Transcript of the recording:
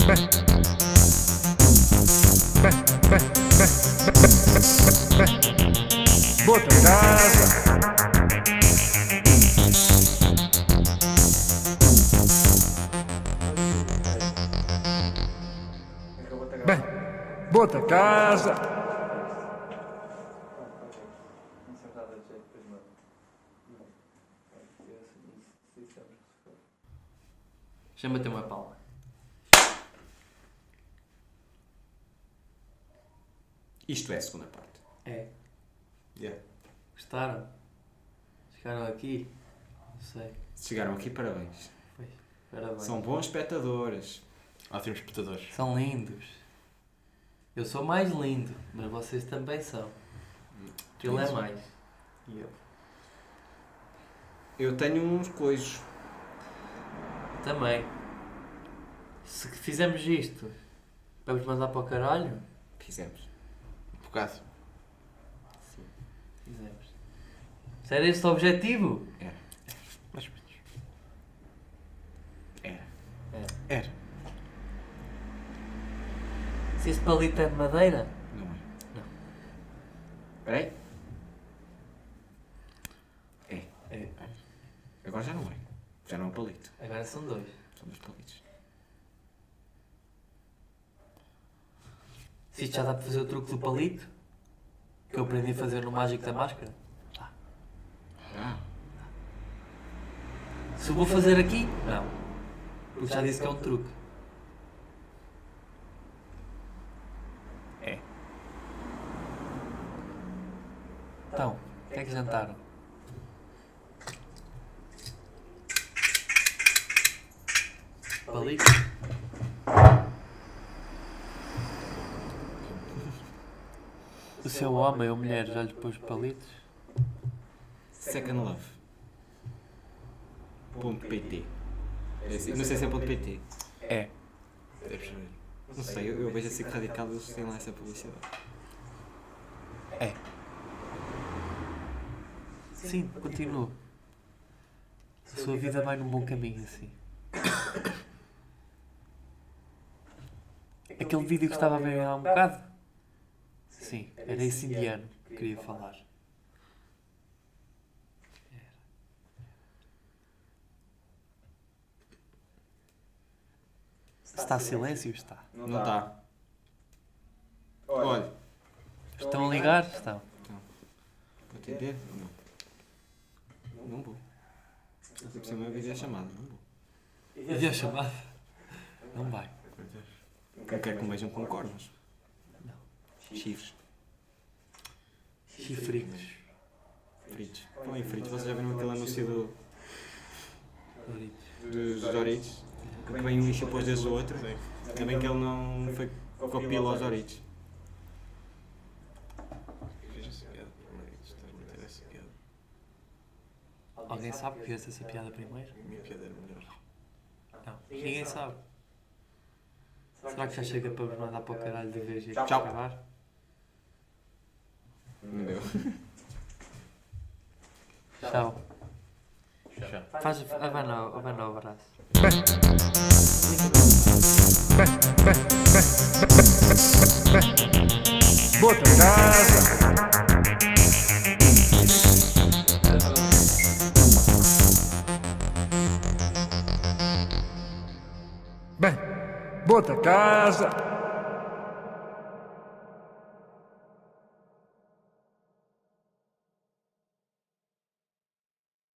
Bota casa. Bem, bota casa. Chama-te uma palma. Isto é a segunda parte. É. Yeah. Gostaram? Chegaram aqui? Não sei. Se chegaram aqui, parabéns. Pois, parabéns. São bons espectadores. Ótimos espectadores. São lindos. Eu sou mais lindo, mas vocês também são. Ele é mais. E eu? Eu tenho uns coisos. Também. Se fizermos isto, vamos mandar para o caralho? Fizemos. Um bocado. Sim. Fizemos. Se era esse o objetivo? Era. Mais ou menos. Era. Era. Se esse palito é de madeira? Não é? Não. Espera aí. É. É. Agora já não é. Já não é um palito. Agora são dois. São dois palitos. Se isto já dá para fazer o truque do palito, que eu aprendi a fazer no Mágico da Máscara. Ah. Se eu vou fazer aqui, não. Porque já disse que é um truque. É. Então, o que é que jantaram? Palito? O seu homem ou mulher já lhe pôs palitos? Second Love. .pt. Não sei se é .pt. É. Deves saber. Não sei, eu vejo assim que radical eles têm lá essa publicidade. É. Sim, continua. A sua vida vai num bom caminho assim. Aquele vídeo que estava a ver há um bocado? Sim, era esse indiano que queria falar. Está silêncio? Está. Não está. Olha. Estão a ligar? Estão. Vou atender? Não. Não vou. Eu preciso uma videochamada. Não vou. Havia chamada? Não vai. Não quero que me vejam com cornos. Não. Chifres. Chifritos. Fritos. Põe fritos. Vocês já viram aquele anúncio Doritos. dos Doritos? Que vem um enche depois deles o outro. Ainda bem que ele não foi copila aos Doritos. Veja essa piada primeiro. Estás a meter essa piada. Alguém sabe que fez essa piada primeiro? A minha piada era melhor. Não. Ninguém sabe. Será que já chega para vos mandar para o caralho de vez e Tchau. acabar? Não deu. Tchau. Já. Faz, abana o abraço. Bota casa. Bem, bota casa.